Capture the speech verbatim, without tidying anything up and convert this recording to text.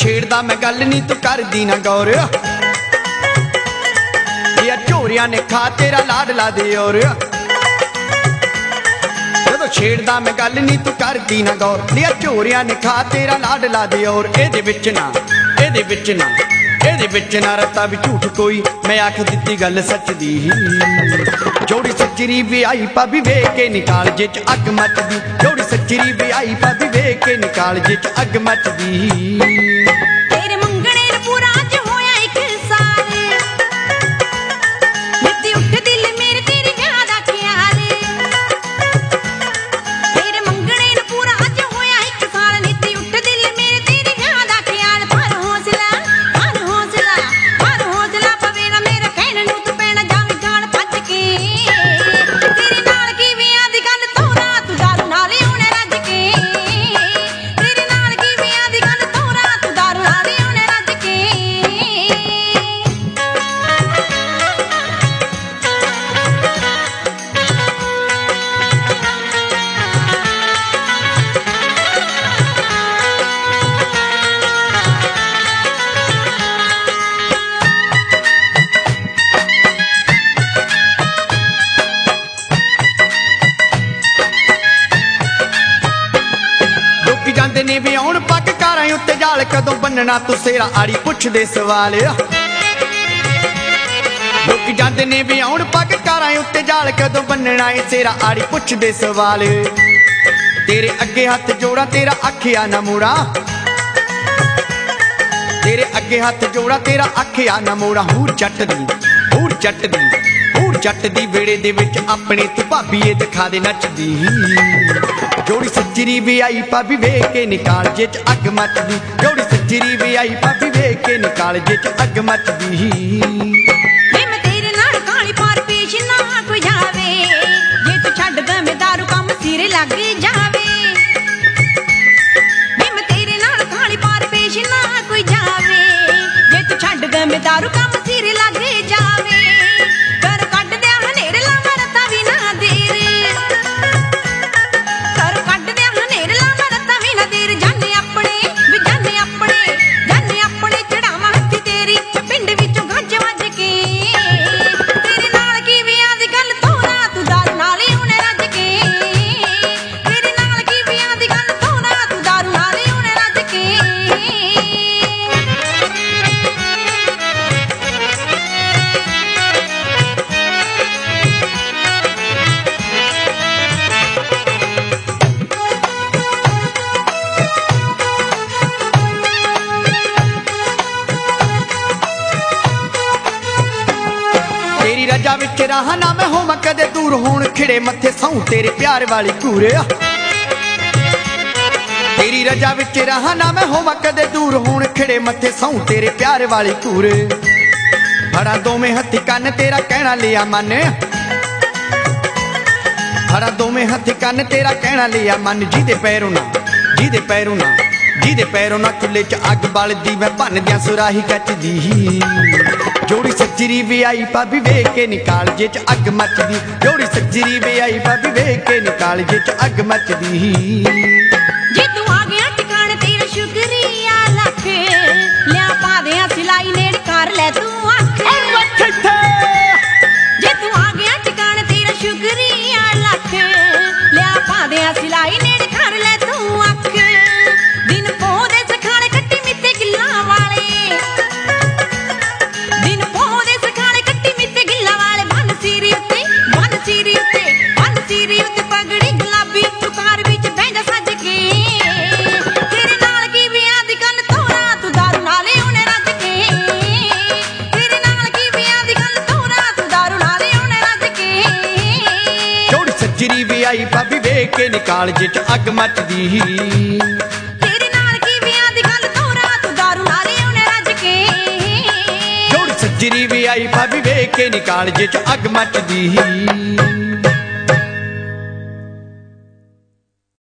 छेड़दा मैं गल नी तू करदी ना गौर या झोरिया ने खा तेरा लाडला दे और जदों छेड़दा मैं गल नी तू करदी ना गौर लिया झोरिया ने खा तेरा लाडला दे और एदे विच ना एदे विच ना एदे विच ना रता भी झूठ कोई मैं आख दित्ती गल सच दी जोड़ी सच्चरी भी आई भाभी वेख के निकाल जे च अग मचदी जोड़ी सच्चरी भी आई भाभी वेख के निकाल जे च अग मचदी तेरे मंगणे नूं पूरा अज होया इक साल नित्ती उठ दिल मेरे तेरी ब्याह दा ख्याल तेरे मंगणे नूं पूरा अज होया इक साल नित्ती उठ दिल मेरे तेरी ब्याह दा ख्याल पर हौसला पर हौसला पर हौसला पवे ना मेरे कहण नूं तू पैणा जावी जान भज के तेरे नाल किवें दी गल तोरा तू दारू नाले हुणे रज के तेरे नाल किवें दी गल तोरा तू दारू नाले हुणे रज के लोकी जांदे ने भी आउण पग कारां उत्ते जाल कदों बन्नना तू सेरा आड़ी पुछदे सवाल लोकी जांदे ने भी आउण पग कारां उत्ते जाल कदों बन्नना ए सेरा आड़ी पुछदे सवाल तेरे अगे हथ जोड़ा तेरा आखिया ना मोड़ा तेरे अगे हथ जोड़ा तेरा आखिया ना मोड़ा हूर जट दी हूर जट दी हूर जट दी वेड़े दे विच अपने तू भाभी ए दिखा दे नचदी जोड़ी सच्चरी भी आई भाभी वेख के निकाल जे च अग मचदी जोड़ी सच्चरी भी आई भाभी वेख के निकाल जे च अग मचदी वे मैं तेरे नाल काली पार पेश ना कोई जावे जे तू छड्ड दे दारू कम सिरे लग जावे वे मैं तेरे नाल काली पार पेश ना कोई जावे जे तू छड्ड दे दारू कम सिरे लग जावे कर कट दे हनेरे ला मरता भी ना देर कर कट दे हनेरे ला मरता भी ना देर जाने अपने भी जाने अपने जाने अपने चढ़ावा हत्थी तेरी पिंड विचों गज वज के तेरे नाल किवें दी गल तोरा तू दारू नाले हुणे रज के तेरे नाल किवें दी गल तोरा तू दारू नाले हुणे रज के तेरी रजा विच रहा ना मैं होवां कदे दूर होण खिड़े मथे सहूं तेरे प्यार वाली कूरे तेरी रजा विच रहा ना मैं होवां कदे दूर होण खिड़े मथे सहूं तेरे प्यार वाली कूरे फड़ा दोवें हत्थी कन्न तेरा कहना लिया मन फड़ा दोवें हत्थी कन्न तेरा कहना लिया मन जिहदे पैरों ना जिहदे पैरों ना जिहदे पैरों ना चुल्हे च अग बलदी मैं भनदियां सुराही कचदी जोड़ी सच्चरी भी आई भाभी वेख के निकाल जे च अग मचदी जोड़ी सच्चरी भी आई भाभी वेख के निकाल जे च अग मचदी जे तू आ गया ठिकाने तेरा शुक्रिया लख लिया पा दे सिलाई नेड़ कर ले तू अख जे तू आ गया ठिकाने तेरा शुक्रिया लख लिया पा दे सिलाई नेड़ कर ले तू अख दिन पोदे सखाने कट्टी मिੱਤੇ ਗਿੱਲਾਂ वाले दिन पोदे सखाने कट्टी मिੱਤੇ ਗਿੱਲਾਂ वाले बन सीरी उत्ते बन सीरी उत्ते बन सीरी उत्ते पगड़ी गुलाबी तू कार विच बैंदा सज के तेरे नाल किवें दी गल तोरा तू दारू नाले हुणे रज के तेरे नाल किवें दी गल तोरा तू दारू नाले हुणे रज के जोड़ी सच्चरी भी आई भाभी वेख के निकाल जे च अग मचदी तेरे नाल किवें दी गल तोरा तू दारू नाले हुणे रज के जोड़ी सच्चरी भी आई भाभी वेख के निकाल जे च अग मचदी